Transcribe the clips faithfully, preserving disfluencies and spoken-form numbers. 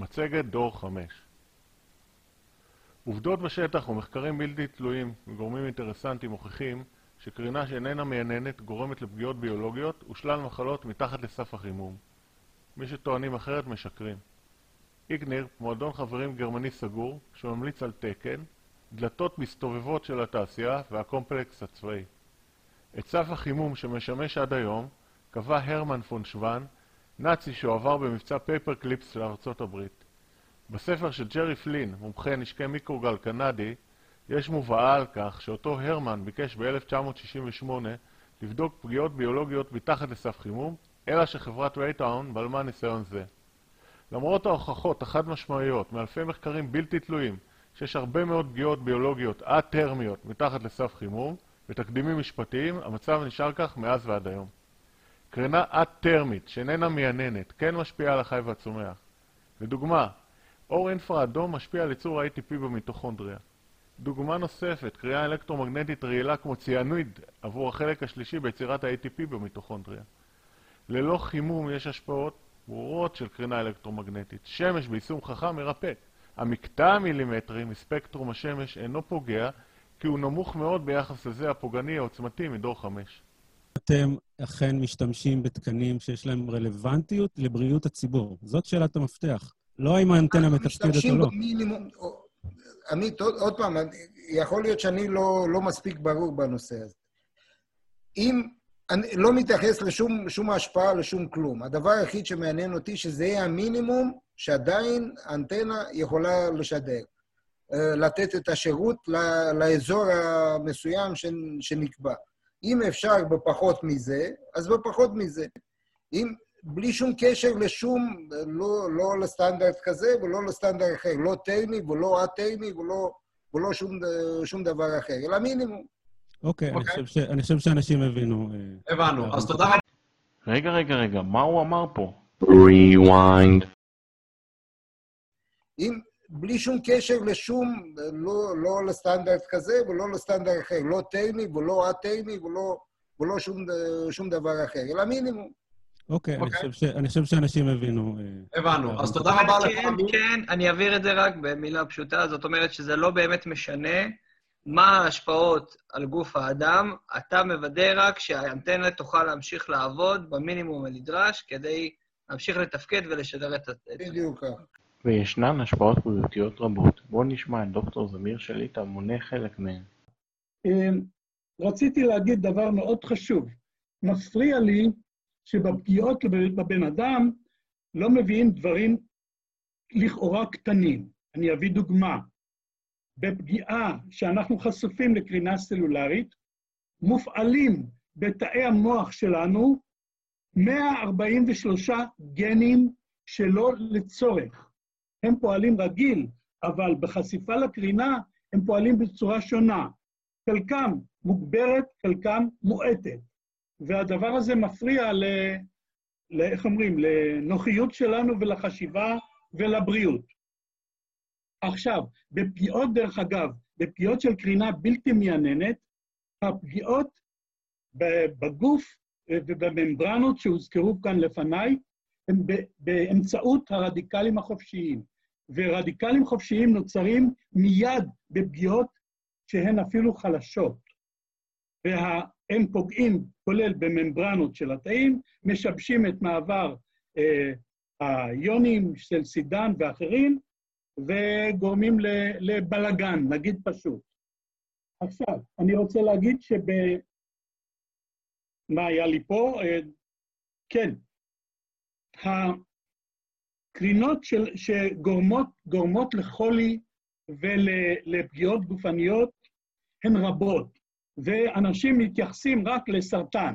מצגת דור חמש. עובדות בשטח ומחקרים בלתי תלויים וגורמים אינטרסנטיים מוכיחים שקרינה שאיננה מייננת גורמת לפגיעות ביולוגיות ושלל מחלות מתחת לסף החימום. מי שטוענים אחרת משקרים. איגניר, מועדון חברים גרמני סגור, שממליץ על תקן, דלתות מסתובבות של התעשייה והקומפלקס הצבאי. את סף החימום שמשמש עד היום קבע הרמן פון שוון, נאצי שעבר במבצע פייפר קליפס של ארצות הברית. בספר של ג'רי פלין, מומחה נשקי מיקרוגל קנדי, יש מובאה על כך שאותו הרמן ביקש ב-אלף תשע מאות שישים ושמונה לבדוק פגיעות ביולוגיות מתחת לסף חימום, אלא שחברת רייטאון בלמה ניסיון זה. למרות ההוכחות החד משמעיות מאלפי מחקרים בלתי תלויים שיש הרבה מאוד פגיעות ביולוגיות א-טרמיות מתחת לסף חימום ותקדימים משפטיים, המצב נשאר כך מאז ועד היום. קרינה א-טרמית שאיננה מייננת כן משפיעה על החי והצומח. לדוגמה, אור אינפרה אדום משפיע על ייצור ה-איי טי פי במיטוכונדריה. דוגמה נוספת, קרינה אלקטרומגנטית רעילה כמו ציאנויד עבור החלק השלישי ביצירת ה-איי טי פי במיטוכונדריה. ללא חימום יש השפעות ברורות של קרינה אלקטרומגנטית. שמש ביישום חכם מרפק. המקטע המילימטרי מספקטרום השמש אינו פוגע, כי הוא נמוך מאוד ביחס לזה הפוגעני העוצמתי מדור חמש. אתם אכן משתמשים בתקנים שיש להם רלוונטיות לבריאות הציבור. זאת שאלת המפתח. לא האם האנטנה מתפקדת או לא. במינימום, עמית, עוד, עוד פעם, יכול להיות שאני לא, לא מספיק ברור בנושא הזה. אם אני לא מתייחס לשום שום השפעה, לשום כלום. הדבר היחיד שמעניין אותי שזה יהיה המינימום שעדיין האנטנה יכולה לשדר. לתת את השירות לאזור המסוים שנקבע. אם אפשר בפחות מזה, אז בפחות מזה. אם בלי שום קשר לשום, לא, לא לסטנדרט כזה ולא לסטנדרט אחר, לא טרמי ולא א-טרמי ולא, ולא שום, שום דבר אחר, אלא מינימום. אוקיי, אני חושב ש, אני חושב שאנשים הבינו. הבנו, אז תודה רבה. רגע, רגע, רגע, מה הוא אמר פה? Rewind. אם בלי שום קשר לשום, לא, לא לסטנדרט כזה ולא לסטנדרט אחר, לא טרמי ולא א-טרמי ולא, ולא שום, שום דבר אחר, אלא מינימום. אוקיי, אני חושב ש, אני חושב שאנשים הבינו. הבנו, אז תודה רבה לך. כן, כן, אני אעביר את זה רק במילה פשוטה, זאת אומרת שזה לא באמת משנה מה ההשפעות על גוף האדם, אתה מוודא רק שהאנטנה תוכל להמשיך לעבוד במינימום הנדרש כדי להמשיך לתפקד ולשדר את זה. בדיוק כך. וישנן השפעות בריאותיות רבות. בואו נשמע את דוקטור זמיר שליטה מונה חלק מהן. רציתי להגיד דבר מאוד חשוב. מפריע לי שבפגיעות בבן אדם לא מביאים דברים לכאורה קטנים. אני אביא דוגמה. בפגיעה שאנחנו חשופים לקרינה סלולרית, מופעלים בתאי המוח שלנו מאה ארבעים ושלושה גנים שלא לצורך. הם פועלים רגיל, אבל בחשיפה לקרינה הם פועלים בצורה שונה. חלקם מוגברת, חלקם מועטת. והדבר הזה מפריע ל... איך אומרים? לנוחיות שלנו ולחשיבה ולבריאות. עכשיו, בפגיעות דרך אגב, בפגיעות של קרינה בלתי מייננת, הפגיעות בגוף ובממברנות שהוזכרו כאן לפניי, הם באמצעות הרדיקלים החופשיים. ורדיקלים חופשיים נוצרים מיד בפגיעות שהן אפילו חלשות. והם פוגעים, כולל בממברנות של התאים, משבשים את מעבר אה, היונים של סידן ואחרים, וגורמים לבלגן, נגיד פשוט. עכשיו, אני רוצה להגיד שב... מה היה לי פה? כן. הקרינות של, שגורמות גורמות לחולי ולפגיעות גופניות הן רבות, ואנשים מתייחסים רק לסרטן.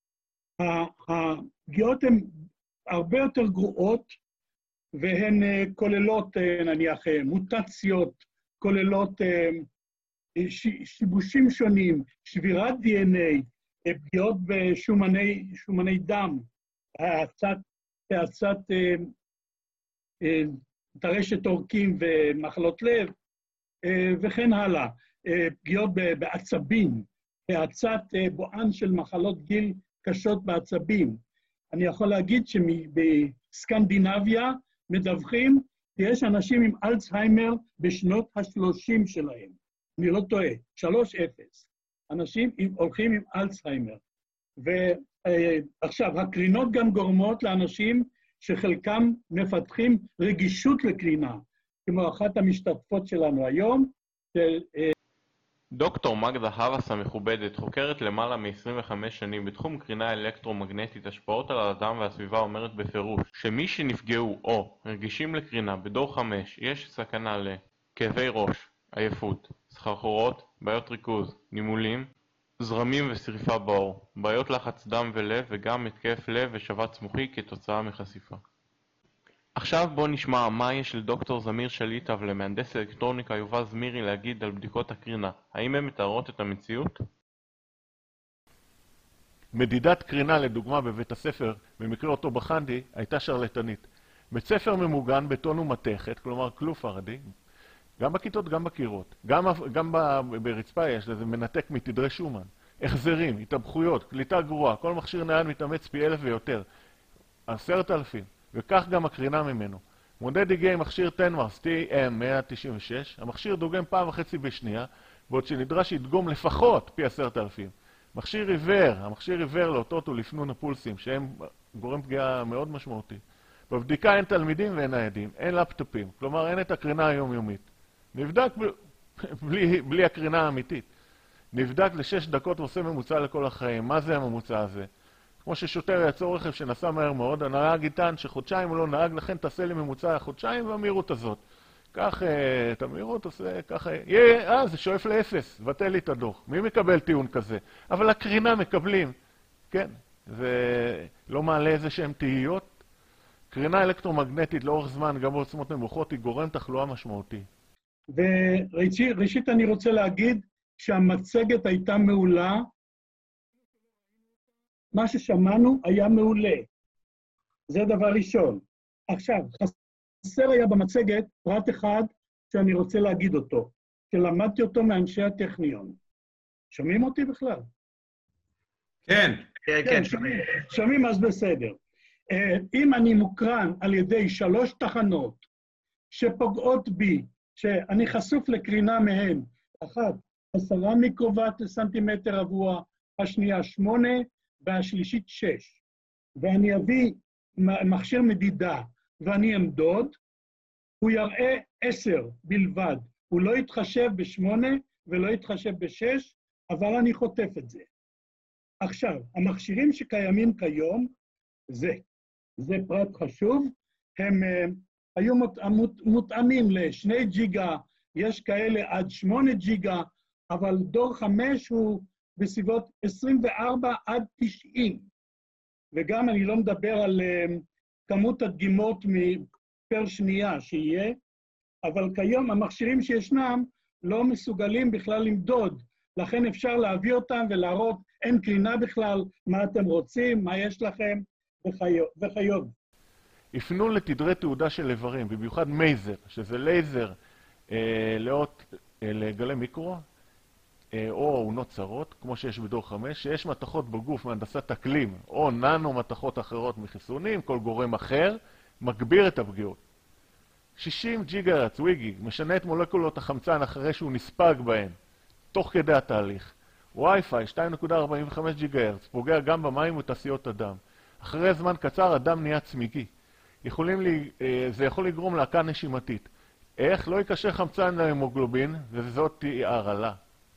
הפגיעות הן הרבה יותר גרועות, והן כוללות, נניח, מוטציות, כוללות שיבושים שונים, שבירת די אן איי, פגיעות בשומני שומני דם, האצת, האצת טרשת עורקים ומחלות לב, וכן הלאה. פגיעות בעצבים, האצת בואן של מחלות גיל קשות בעצבים. אני יכול להגיד שבסקנדינביה מדווחים שיש אנשים עם אלצהיימר בשנות השלושים שלהם. אני לא טועה, שלוש אפס. אנשים עם, הולכים עם אלצהיימר. ועכשיו, הקרינות גם גורמות לאנשים שחלקם מפתחים רגישות לקרינה, כמו אחת המשתתפות שלנו היום. של, דוקטור מגדה הרס המכובדת חוקרת למעלה מ-עשרים וחמש שנים בתחום קרינה אלקטרומגנטית השפעות על האדם והסביבה אומרת בפירוש שמי שנפגעו או רגישים לקרינה בדור חמש יש סכנה לכאבי ראש, עייפות, סחרחורות, בעיות ריכוז, נימולים, זרמים ושריפה בעור, בעיות לחץ דם ולב וגם התקף לב ושבץ מוחי כתוצאה מחשיפה. עכשיו בוא נשמע מה יש לדוקטור זמיר שליטה ולמהנדס אלקטרוניקה יובל זמירי להגיד על בדיקות הקרינה. האם הן מתארות את המציאות? מדידת קרינה לדוגמה בבית הספר, במקרה אותו בחנדי, הייתה שרלטנית. בית ספר ממוגן, בטון ומתכת, כלומר כלוב פרדי, גם בכיתות, גם בקירות. גם, גם ברצפה יש לזה מנתק מתדרי שומן. החזרים, התאבחויות, קליטה גרועה, כל מכשיר נייד מתאמץ פי אלף ויותר. עשרת אלפים. וכך גם הקרינה ממנו. מודד הגיע עם מכשיר טנמרס טי אם מאה תשעים ושש, המכשיר דוגם פעם וחצי בשנייה, בעוד שנדרש ידגום לפחות פי עשרת אלפים. מכשיר עיוור, המכשיר עיוור לאותות ולפנון הפולסים, שהם גורם פגיעה מאוד משמעותי. בבדיקה אין תלמידים ואין ניידים, אין לפטופים, כלומר אין את הקרינה היומיומית. נבדק ב... בלי, בלי הקרינה האמיתית. נבדק לשש דקות ועושה ממוצע לכל החיים. מה זה הממוצע הזה? כמו ששוטר יעצור רכב שנסע מהר מאוד, הנהג יטען שחודשיים הוא לא נהג, לכן תעשה לי ממוצע חודשיים והמהירות הזאת. כך את המהירות עושה, ככה, יהיה, אה, זה שואף לאפס, בטל לי את הדוח. מי מקבל טיעון כזה? אבל הקרינה מקבלים, כן, זה לא מעלה איזה שהם תהיות. קרינה אלקטרומגנטית לאורך זמן, גם בעוצמות נמוכות, היא גורם תחלואה משמעותי. וראשית אני רוצה להגיד שהמצגת הייתה מעולה, מה ששמענו היה מעולה. זה דבר ראשון. עכשיו, חסר היה במצגת פרט אחד שאני רוצה להגיד אותו, שלמדתי אותו מאנשי הטכניון. שומעים אותי בכלל? כן. כן, כן, שומעים. שומעים, אז בסדר. אם אני מוקרן על ידי שלוש תחנות שפוגעות בי, שאני חשוף לקרינה מהן, אחת, עשרה מיקרוואט לסנטימטר רבוע, השנייה שמונה, והשלישית שש, ואני אביא מכשיר מדידה ואני אמדוד, הוא יראה עשר בלבד. הוא לא יתחשב בשמונה ולא יתחשב בשש, אבל אני חוטף את זה. עכשיו, המכשירים שקיימים כיום, זה, זה פרט חשוב, הם uh, היו מות, מותאמים לשני ג'יגה, יש כאלה עד שמונה ג'יגה, אבל דור חמש הוא בסביבות עשרים וארבע עד תשעים. וגם אני לא מדבר על uh, כמות הדגימות פר שנייה שיהיה, אבל כיום המכשירים שישנם לא מסוגלים בכלל למדוד, לכן אפשר להביא אותם ולהראות אין קרינה בכלל, מה אתם רוצים, מה יש לכם, וחיוב. הפנו לתדרי תעודה של איברים, במיוחד מייזר, שזה לייזר אה, לאות, אה, לגלי מיקרו, אה, או עונות צרות, כמו שיש בדור חמש, שיש מתכות בגוף מהנדסת אקלים, או ננו מתכות אחרות מחיסונים, כל גורם אחר, מגביר את הפגיעות. שישים ג'יגה-הרץ, וויגי, משנה את מולקולות החמצן אחרי שהוא נספג בהן, תוך כדי התהליך. וי-פיי, שתיים נקודה ארבעים וחמש ג'יגה-הרץ, פוגע גם במים ותעשיות הדם. אחרי זמן קצר, הדם נהיה צמיגי. יכולים לי, זה יכול לגרום להקה נשימתית. איך? לא יקשר חמצן להמוגלובין, וזאת תהיה הרעלה.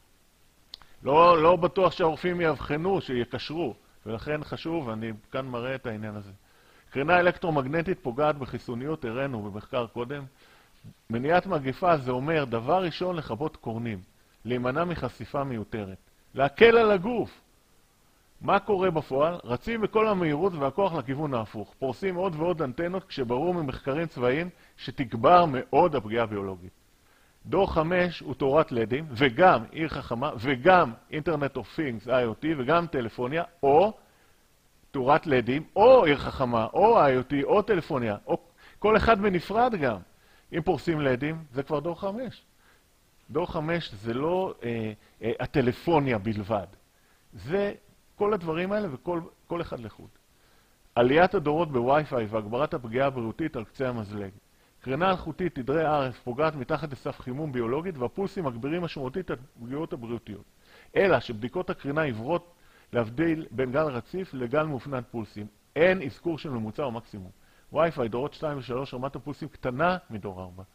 לא, לא בטוח שהרופאים יאבחנו, שיקשרו, ולכן חשוב, אני כאן מראה את העניין הזה. קרינה אלקטרומגנטית פוגעת בחיסוניות, הראינו במחקר קודם. מניעת מגפה זה אומר, דבר ראשון, לכבות קורנים, להימנע מחשיפה מיותרת, להקל על הגוף. מה קורה בפועל? רצים בכל המהירות והכוח לכיוון ההפוך. פורסים עוד ועוד אנטנות כשברור ממחקרים צבאיים שתגבר מאוד הפגיעה הביולוגית. דור חמש הוא תורת לדים, וגם עיר חכמה, וגם אינטרנט אוף תינגס, איי או טי, וגם טלפוניה, או תורת לדים, או עיר חכמה, או איי או טי, או טלפוניה, או כל אחד בנפרד גם. אם פורסים לדים, זה כבר דור חמש. דור חמש זה לא אה, אה, הטלפוניה בלבד. זה כל הדברים האלה וכל כל אחד לחוד. עליית הדורות בווי-פיי והגברת הפגיעה הבריאותית על קצה המזלג. קרינה אלחוטית תדרי ערף פוגעת מתחת לסף חימום ביולוגית, והפולסים מגבירים משמעותית את הפגיעות הבריאותיות. אלא שבדיקות הקרינה עיוורות להבדיל בין גל רציף לגל מאופנת פולסים. אין אזכור של ממוצע או מקסימום. וי-פיי דורות שתיים ושלוש רמת הפולסים קטנה מדור ארבע.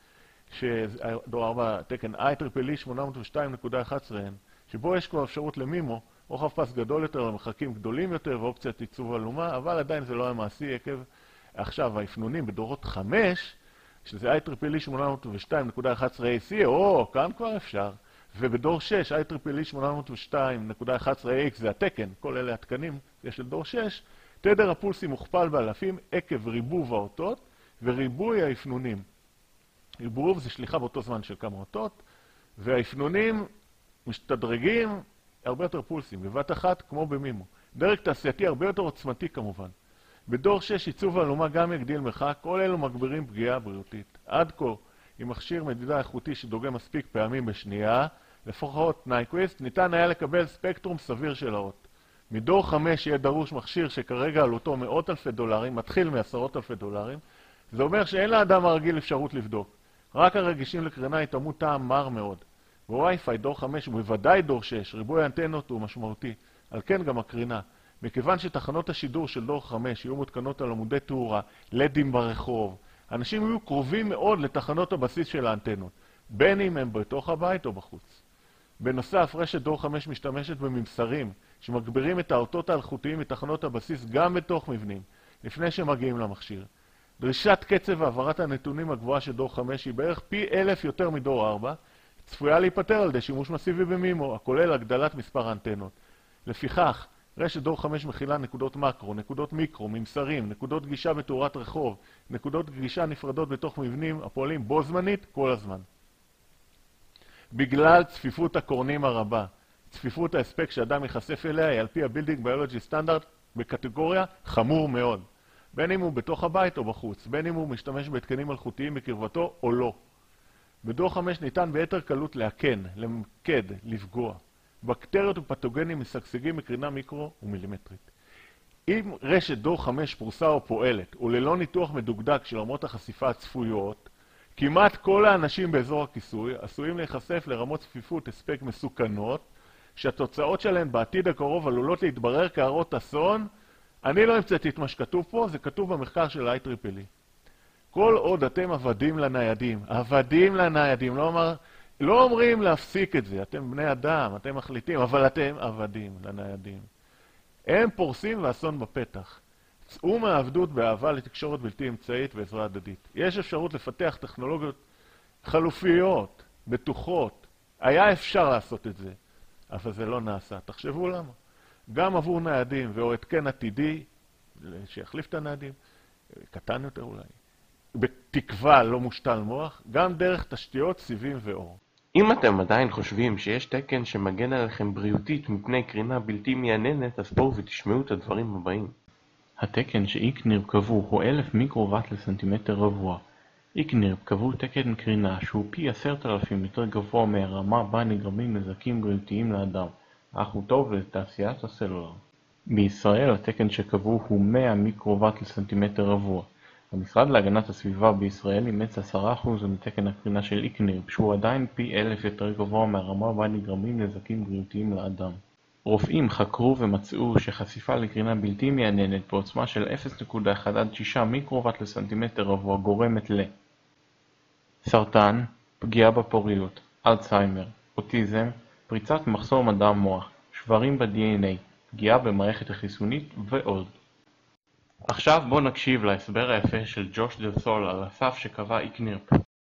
שדור ארבע תקן איי טריפל אי שמונה מאות ושתיים נקודה אחת עשרה אן, שבו יש כבר אפשרות למימו, רוחב פס גדול יותר למרחקים גדולים יותר ואופציית עיצוב אלומה, אבל עדיין זה לא היה מעשי עקב עכשיו האפנונים בדורות חמש, שזה איי טריפל אי שמונה מאות ושתיים נקודה אחת עשרה איי סי, או, כאן כבר אפשר. ובדור שש, איי טריפל אי שמונה מאות ושתיים נקודה אחת עשרה איי אקס זה התקן, כל אלה התקנים, יש לדור שש, תדר הפולסים מוכפל באלפים עקב ריבוב האותות וריבוי האפנונים. ריבוב זה שליחה באותו זמן של כמה אותות, והאפנונים משתדרגים הרבה יותר פולסים, בבת אחת כמו במימו. דרג תעשייתי הרבה יותר עוצמתי כמובן. בדור שש עיצוב האלומה גם יגדיל מרחק, כל אלו מגבירים פגיעה בריאותית. עד כה, עם מכשיר מדידה איכותי שדוגם מספיק פעמים בשנייה, לפחות נייקוויסט, ניתן היה לקבל ספקטרום סביר של האות. מדור חמש יהיה דרוש מכשיר שכרגע עלותו מאות אלפי דולרים, מתחיל מעשרות אלפי דולרים. זה אומר שאין לאדם הרגיל אפשרות לבדוק. רק הרגישים לקרינה יתאמו טעם מר מאוד. בווי-פיי דור חמש ובוודאי דור שש, ריבוי האנטנות הוא משמעותי, על כן גם הקרינה. מכיוון שתחנות השידור של דור חמש יהיו מותקנות על עמודי תאורה, לדים ברחוב, אנשים יהיו קרובים מאוד לתחנות הבסיס של האנטנות, בין אם הם בתוך הבית או בחוץ. בנוסף, רשת דור חמש משתמשת בממסרים שמגבירים את האותות האלחוטיים מתחנות הבסיס גם בתוך מבנים, לפני שמגיעים למכשיר. דרישת קצב העברת הנתונים הגבוהה של דור חמש היא בערך פי אלף יותר מדור ארבע, צפויה להיפטר על ידי שימוש מסיבי במימו, הכולל הגדלת מספר האנטנות. לפיכך, רשת דור חמש מכילה נקודות מקרו, נקודות מיקרו, ממסרים, נקודות גישה בתאורת רחוב, נקודות גישה נפרדות בתוך מבנים הפועלים בו זמנית כל הזמן. בגלל צפיפות הקורנים הרבה, צפיפות ההספק שאדם ייחשף אליה היא על פי הבילדינג ביולוגי סטנדרט בקטגוריה חמור מאוד. בין אם הוא בתוך הבית או בחוץ, בין אם הוא משתמש בהתקנים מלאכותיים בקרבתו או לא. בדור חמש ניתן ביתר קלות להקן, למקד, לפגוע. בקטריות ופתוגנים משגשגים מקרינה מיקרו ומילימטרית. אם רשת דור חמש פרוסה או פועלת, וללא ניתוח מדוקדק של רמות החשיפה הצפויות, כמעט כל האנשים באזור הכיסוי עשויים להיחשף לרמות צפיפות הספק מסוכנות, שהתוצאות שלהן בעתיד הקרוב עלולות להתברר כהרות אסון. אני לא המצאתי את מה שכתוב פה, זה כתוב במחקר של איי טריפל אי. כל עוד אתם עבדים לניידים, עבדים לניידים, לא, אומר, לא אומרים להפסיק את זה, אתם בני אדם, אתם מחליטים, אבל אתם עבדים לניידים. הם פורסים ואסון בפתח. צאו מהעבדות באהבה לתקשורת בלתי אמצעית ועזרה הדדית. יש אפשרות לפתח טכנולוגיות חלופיות, בטוחות. היה אפשר לעשות את זה, אבל זה לא נעשה. תחשבו למה. גם עבור ניידים ואו התקן עתידי, שיחליף את הניידים, קטן יותר אולי, בתקווה לא מושתל מוח, גם דרך תשתיות, סיבים ואור. אם אתם עדיין חושבים שיש תקן שמגן עליכם בריאותית מפני קרינה בלתי מייננת, אז בואו ותשמעו את הדברים הבאים. התקן שאיקניר קבעו הוא אלף מיקרוואט לסנטימטר רבוע. איקניר קבעו תקן קרינה שהוא פי עשרת אלפים יותר גבוה מהרמה בה נגרמים נזקים בריאותיים לאדם, אך הוא טוב לתעשיית הסלולר. בישראל התקן שקבעו הוא מאה מיקרוואט לסנטימטר רבוע. המשרד להגנת הסביבה בישראל אימץ עשרה אחוז מתקן הקרינה של איקניר, שהוא עדיין פי אלף יותר גבוה מהרמה בה נגרמים נזקים בריאותיים לאדם. רופאים חקרו ומצאו שחשיפה לקרינה בלתי מייננת בעוצמה של אפס נקודה אחת עד שישה מיקרוואט לסנטימטר רבוע גורמת ל סרטן, פגיעה בפוריות, אלצהיימר, אוטיזם, פריצת מחסום הדם מוח, שברים ב-די אן איי, פגיעה במערכת החיסונית ועוד. עכשיו בוא נקשיב להסבר היפה של ג'וש דה סול על הסף שקבע איקניר.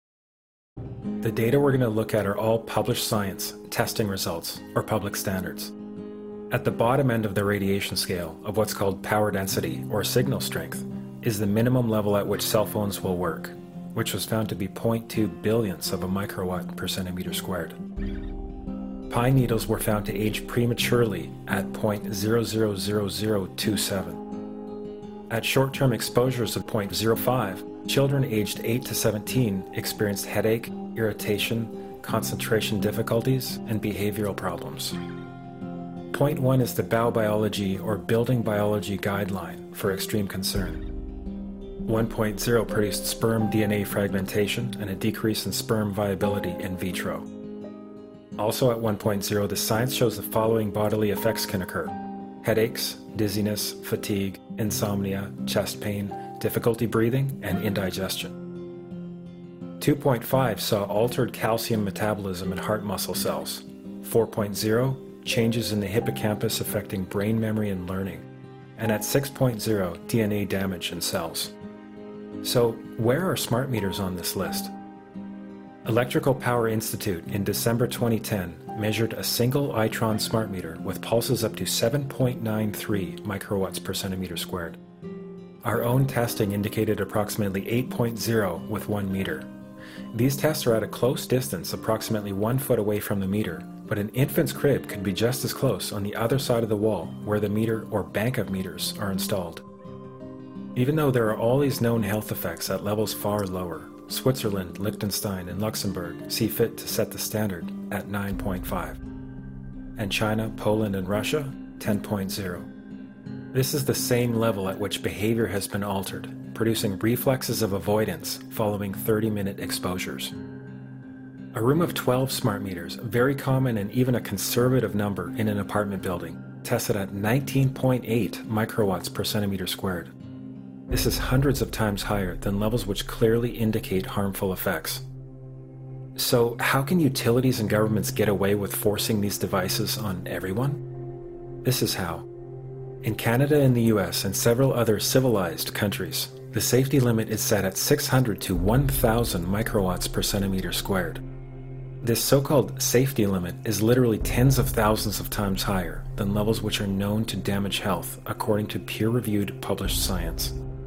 The data we're going to look at are all published science, testing results, or public standards. At the bottom end of the radiation scale of what's called power density or signal strength is the minimum level at which cell phones will work, which was found to be zero point two billionths of a microwatt per centimeter squared. Pine needles were found to age prematurely at zero point zero zero zero zero two seven. At short-term exposures of zero point zero five, children aged eight to seventeen experienced headache, irritation, concentration difficulties, and behavioral problems. Point one is the Biobiology or Building Biology Guideline for extreme concern. one point zero produced sperm D N A fragmentation and a decrease in sperm viability in vitro. Also at one point zero, the science shows the following bodily effects can occur: headaches, dizziness, fatigue, insomnia, chest pain, difficulty breathing, and indigestion. two point five saw altered calcium metabolism in heart muscle cells. four point zero, changes in the hippocampus affecting brain memory and learning. And at six point zero, D N A damage in cells. So, where are smart meters on this list? Electrical Power Institute in December twenty ten measured a single Itron smart meter with pulses up to seven point nine three microwatts per centimeter squared. Our own testing indicated approximately eight point zero with one meter. These tests are at a close distance, approximately one foot away from the meter, but an infant's crib could be just as close on the other side of the wall where the meter or bank of meters are installed. Even though there are all these known health effects at levels far lower, Switzerland, Liechtenstein, and Luxembourg see fit to set the standard at nine point five. And China, Poland, and Russia, ten point zero. This is the same level at which behavior has been altered, producing reflexes of avoidance following thirty-minute exposures. A room of twelve smart meters, very common and even a conservative number in an apartment building, tested at nineteen point eight microwatts per centimeter squared. This is hundreds of times higher than levels which clearly indicate harmful effects. So, how can utilities and governments get away with forcing these devices on everyone? This is how. In Canada and the U S and several other civilized countries, the safety limit is set at six hundred to one thousand microwatts per centimeter squared. This so-called safety limit is literally tens of thousands of times higher than levels which are known to damage health, according to peer-reviewed published science.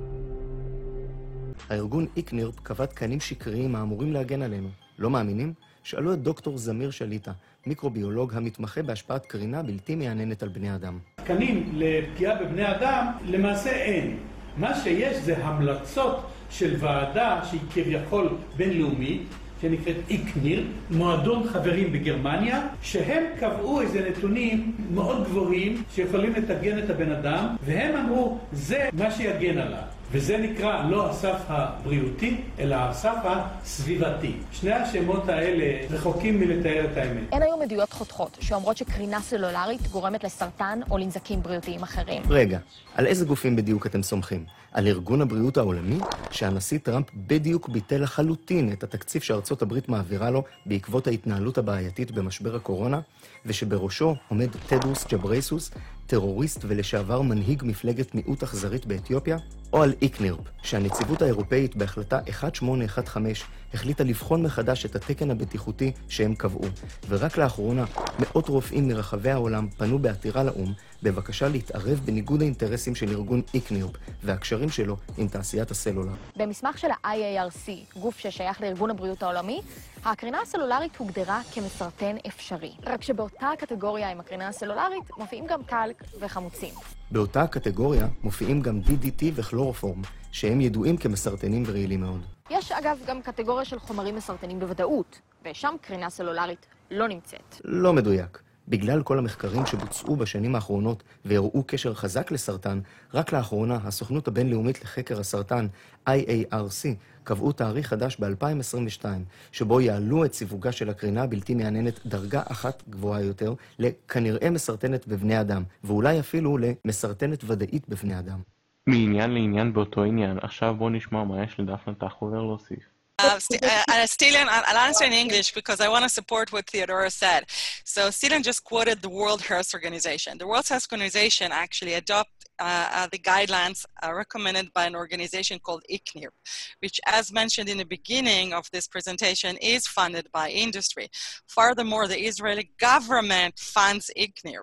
הארגון איקנירפ קבע תקנים שקריים האמורים להגן עלינו. לא מאמינים? שאלו את דוקטור זמיר שליטה, מיקרוביולוג המתמחה בהשפעת קרינה בלתי מייננת על בני אדם. תקנים לפגיעה בבני אדם למעשה אין. מה שיש זה המלצות של ועדה שהיא כביכול בינלאומית, שנקראת איקניר, מועדון חברים בגרמניה, שהם קבעו איזה נתונים מאוד גבוהים שיכולים לתגן את הבן אדם, והם אמרו, זה מה שיגן עליו. וזה נקרא לא הסף הבריאותי, אלא הסף הסביבתי. שני השמות האלה רחוקים מלתאר את האמת. אין היום עדויות חותכות שאומרות שקרינה סלולרית גורמת לסרטן או לנזקים בריאותיים אחרים. רגע, על איזה גופים בדיוק אתם סומכים? על ארגון הבריאות העולמי, שהנשיא טראמפ בדיוק ביטל לחלוטין את התקציב שארצות הברית מעבירה לו בעקבות ההתנהלות הבעייתית במשבר הקורונה, ושבראשו עומד טדרוס ג'ברייסוס, טרוריסט ולשעבר מנהיג מפלגת מיעוט אכזרית באתיופיה, או על איקנירפ, שהנציבות האירופאית בהחלטה אחת שמונה אחת חמש החליטה לבחון מחדש את התקן הבטיחותי שהם קבעו, ורק לאחרונה מאות רופאים מרחבי העולם פנו בעתירה לאום בבקשה להתערב בניגוד האינטרסים של ארגון איקנירפ והקשרים שלו עם תעשיית הסלולר. במסמך של ה-I A R C, גוף ששייך לארגון הבריאות העולמי, הקרינה הסלולרית הוגדרה כמסרטן אפשרי. רק שבאותה הקטגוריה עם הקרינה הסלולרית מופיעים גם טלק וחמוצים. באותה הקטגוריה מופיעים גם D D T וכלורופורם, שהם ידועים כמסרטנים ורעילים מאוד. יש אגב גם קטגוריה של חומרים מסרטנים בוודאות, ושם קרינה סלולרית לא נמצאת. לא מדויק. בגלל כל המחקרים שבוצעו בשנים האחרונות והראו קשר חזק לסרטן, רק לאחרונה הסוכנות הבינלאומית לחקר הסרטן, I A R C, קבעו תאריך חדש ב-אלפיים עשרים ושתיים, שבו יעלו את סיווגה של הקרינה הבלתי מעניינת דרגה אחת גבוהה יותר לכנראה מסרטנת בבני אדם, ואולי אפילו למסרטנת ודאית בבני אדם. מעניין לעניין באותו עניין, עכשיו בוא נשמע מה יש לדפנה טחובר להוסיף. Uh, uh, Stelian, I'll answer in English because I want to support what Theodora said. So Stelian just quoted the World Health Organization. The World Health Organization actually adopt uh, uh, the guidelines uh, recommended by an organization called ICNIRP, which, as mentioned in the beginning of this presentation, is funded by industry. Furthermore, the Israeli government funds ICNIRP.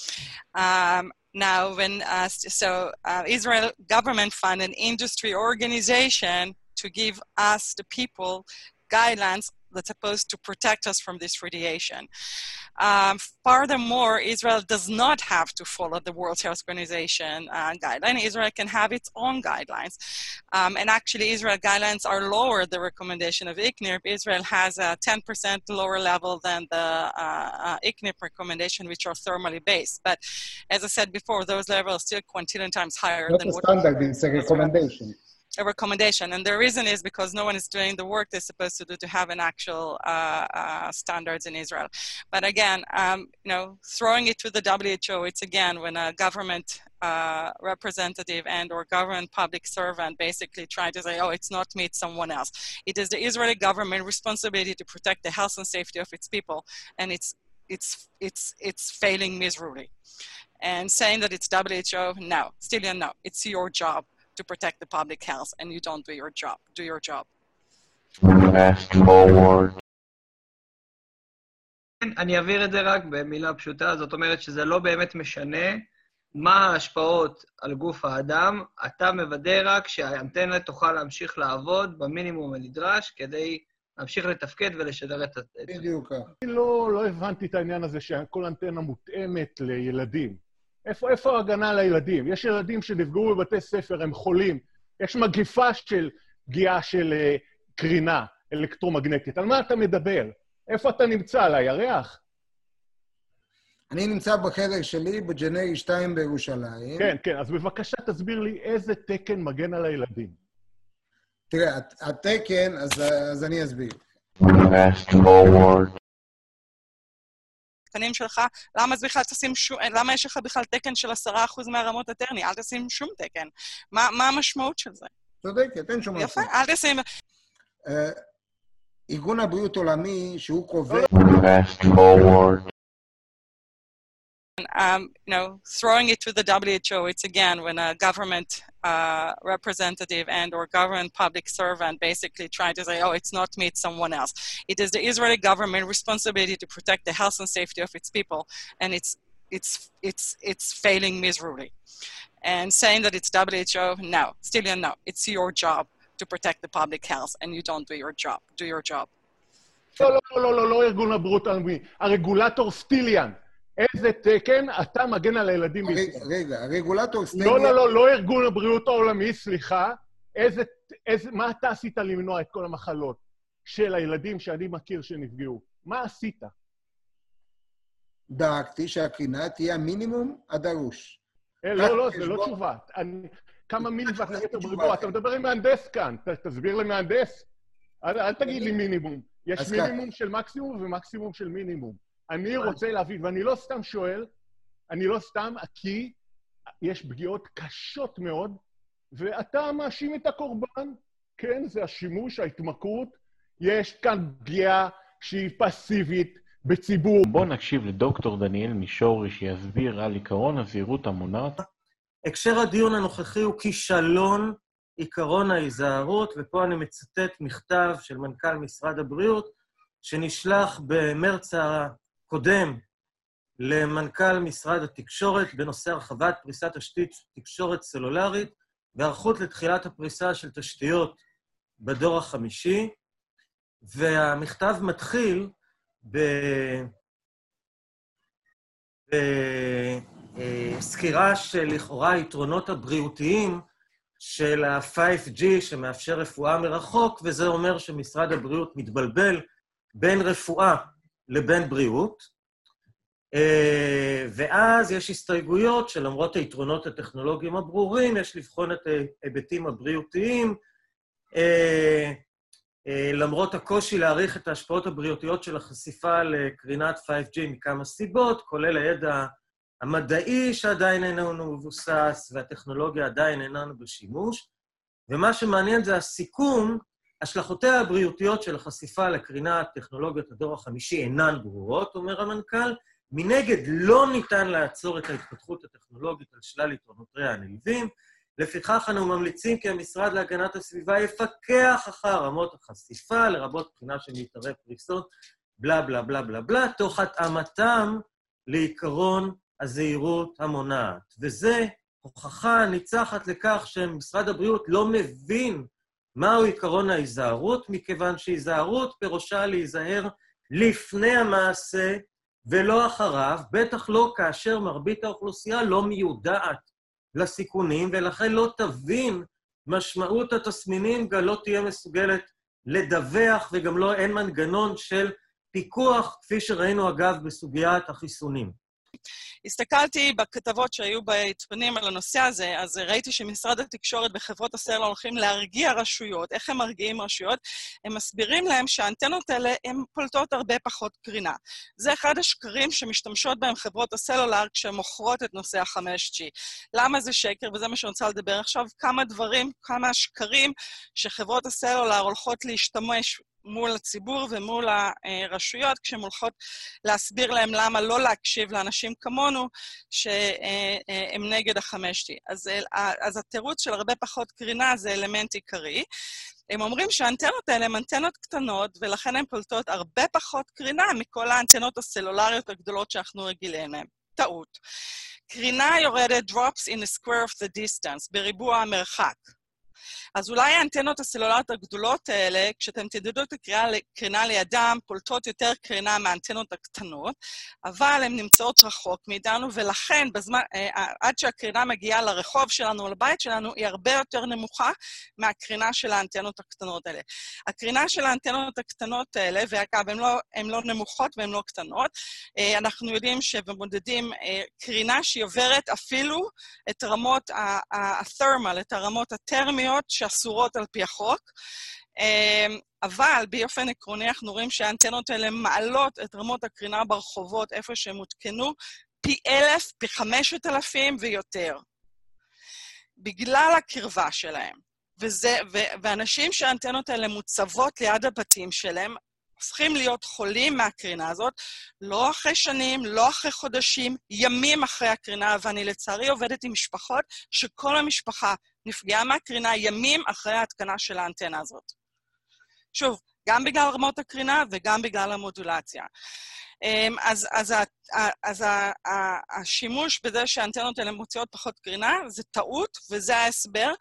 Um, now, when uh, so uh, Israel government fund an industry organization to give us, the people, guidelines that's supposed to protect us from this radiation. Um, furthermore, Israel does not have to follow the World Health Organization uh, guideline. Israel can have its own guidelines. Um, and actually, Israel guidelines are lower than the recommendation of ICNIRP. Israel has a ten percent lower level than the uh, uh, ICNIRP recommendation, which are thermally based. But as I said before, those levels are still quintillion times higher not than a what... standard, it's a recommendation. a recommendation. And the reason is because no one is doing the work they're supposed to do to have an actual uh, uh, standards in Israel. But again, um, you know, throwing it to the W H O, it's again when a government uh, representative and or government public servant basically try to say, oh, it's not me, it's someone else. It is the Israeli government responsibility to protect the health and safety of its people, and it's it's it's it's failing miserably. And saying that it's W H O, no, still no, it's your job to protect the public health, and you don't do your job. Do your job. Fast forward. אני אעביר את זה רק במילה פשוטה, זאת אומרת שזה לא באמת משנה מה ההשפעות על גוף האדם, אתה מוודא רק שהאנטנה תוכל להמשיך לעבוד במינימום הנדרש כדי להמשיך לתפקד ולשדר את זה. בדיוק. אני לא, לא הבנתי את העניין הזה שכל אנטנה מותאמת לילדים. איפה, איפה ההגנה לילדים? יש ילדים שנפגעו בבתי ספר, הם חולים. יש מגיפה של פגיעה של uh, קרינה אלקטרומגנטית. על מה אתה מדבר? איפה אתה נמצא? על הירח? אני נמצא בחדר שלי בג'נרי שתיים בירושלים. כן, כן. אז בבקשה תסביר לי איזה תקן מגן על הילדים. תראה, התקן, אז, אז אני אסביר. Fast forward. תקנים שלך, למה אז בכלל תשים שום, למה יש לך בכלל תקן של עשרה אחוז מהרמות הטרני? אל תשים שום תקן. מה, מה המשמעות של זה? צודקת, אין שום משהו. יפה, אל תשים... ארגון הבריאות העולמי, שהוא קובע... Fast forward. Um, you know, throwing it to the W H O, it's again when a government uh, representative and or government public servant basically try to say, oh, it's not me, it's someone else. It is the Israeli government responsibility to protect the health and safety of its people, and it's it's it's it's failing miserably. And saying that it's W H O, no, still no, it's your job to protect the public health, and you don't do your job. Do your job. לא, לא, לא, לא, לא ארגון הבריאות העולמי. הרגולטור סטיליאן. איזה תקן אתה מגן על הילדים בישראל? רגע, הרגולטור סטיליאן... לא, לא, לא, לא ארגון הבריאות העולמי, סליחה. איזה, איזה, מה אתה עשית למנוע את כל המחלות של הילדים שאני מכיר שנפגעו? מה עשית? דאגתי שהקרינה תהיה המינימום הדרוש. לא, לא, זה לא תשובה. כמה מיליוואט למטר בריבוע? אתה מדבר עם מהנדס כאן, תסביר למהנדס. אל תגיד לי מינימום. יש מינימום של מקסימום ומקסימום של מינימום. אני רוצה להבין, ואני לא סתם שואל, אני לא סתם, כי יש פגיעות קשות מאוד, ואתה מאשים את הקורבן, כן, זה השימוש, ההתמכרות, יש כאן פגיעה שהיא פסיבית בציבור. בוא נקשיב לדוקטור דניאל מישורי שיסביר על עיקרון הזהירות המונעת. הקשר הדיון הנוכחי הוא כישלון עיקרון ההיזהרות, ופה אני מצטט מכתב של מנכ"ל משרד הבריאות, שנשלח במרץ הקודם למנכ"ל משרד התקשורת בנושא הרחבת פריסת תשתית תקשורת סלולרית, והיערכות לתחילת הפריסה של תשתיות בדור החמישי, והמכתב מתחיל ב... בסקירה של לכאורה היתרונות הבריאותיים של ה-פייב ג'י שמאפשר רפואה מרחוק, וזה אומר שמשרד הבריאות מתבלבל בין רפואה לבין בריאות, ואז יש הסתייגויות שלמרות היתרונות הטכנולוגיים הברורים, יש לבחון את ההיבטים הבריאותיים, למרות הקושי להעריך את ההשפעות הבריאותיות של החשיפה לקרינת פייב ג'י מכמה סיבות, כולל הידע המדעי שעדיין איננו מבוסס, והטכנולוגיה עדיין איננו בשימוש, ומה שמעניין זה הסיכום, השלכותיה הבריאותיות של החשיפה לקרינת טכנולוגיות הדור החמישי אינן ברורות, אומר המנכ"ל, מנגד לא ניתן לעצור את ההתפתחות הטכנולוגית על שלל יתרונותיה הנלווים, לפיכך אנו ממליצים כי המשרד להגנת הסביבה יפקח אחר רמות החשיפה, לרבות בחינה של מתארי פריסות, בלה בלה בלה בלה בלה, תוך התאמתם לעיקרון הזהירות המונעת. וזה הוכחה ניצחת לכך שמשרד הבריאות לא מבין מהו עיקרון ההיזהרות, מכיוון שהיזהרות פירושה להיזהר לפני המעשה ולא אחריו, בטח לא כאשר מרבית האוכלוסייה לא מיודעת לסיכונים, ולכן לא תבין משמעות התסמינים, גם לא תהיה מסוגלת לדווח, וגם לא אין מנגנון של פיקוח, כפי שראינו אגב בסוגיית החיסונים. הסתכלתי בכתבות שהיו בעיתונים על הנושא הזה, אז ראיתי שמשרד התקשורת וחברות הסלולר הולכים להרגיע רשויות. איך הם מרגיעים רשויות? הם מסבירים להם שהאנטנות האלה הן פולטות הרבה פחות קרינה. זה אחד השקרים שמשתמשות בהם חברות הסלולר כשהן מוכרות את נושא ה-חמש ג'י. למה זה שקר? וזה מה שאני רוצה לדבר עכשיו. כמה דברים, כמה שקרים שחברות הסלולר הולכות להשתמש מול הציבור ומול הרשויות, כשהן הולכות להסביר להם למה לא להקשיב לאנשים כמונו, שהם נגד ה-חמש ג'י. אז, אז התירוץ של הרבה פחות קרינה זה אלמנט עיקרי. הם אומרים שהאנטנות האלה הן אנטנות קטנות, ולכן הן פולטות הרבה פחות קרינה מכל האנטנות הסלולריות הגדולות שאנחנו רגילים להן. טעות. קרינה יורדת drops in the square of the distance, בריבוע המרחק. אז אולי האנטנות הסלולריות הגדולות האלה, כשאתם תדדו את הקרינה לידם, פולטות יותר קרינה מהאנטנות הקטנות, אבל הן נמצאות רחוק מאיתנו, ולכן בזמן, עד שהקרינה מגיעה לרחוב שלנו או לבית שלנו, היא הרבה יותר נמוכה מהקרינה של האנטנות הקטנות האלה. הקרינה של האנטנות הקטנות האלה, ואגב, הן לא, הן לא נמוכות והן לא קטנות, אנחנו יודעים שבמודדים קרינה שהיא עוברת אפילו את רמות ה-thermal, את הרמות הטרמיות, שאסורות על פי החוק, אבל באופן עקרוני אנחנו רואים שהאנטנות האלה מעלות את רמות הקרינה ברחובות איפה שהם הותקנו, פי אלף, פי חמשת אלפים ויותר, בגלל הקרבה שלהם. וזה, ו- ואנשים שהאנטנות האלה מוצבות ליד הבתים שלהם, הופכים להיות חולים מהקרינה הזאת, לא אחרי שנים, לא אחרי חודשים, ימים אחרי הקרינה, ואני לצערי עובדת עם משפחות שכל המשפחה נפגעה מהקרינה ימים אחרי ההתקנה של האנטנה הזאת. שוב, גם בגלל רמות הקרינה וגם בגלל המודולציה. אז, אז, אז השימוש בזה שהאנטנות האלה מוציאות פחות קרינה, זה טעות, וזה ההסבר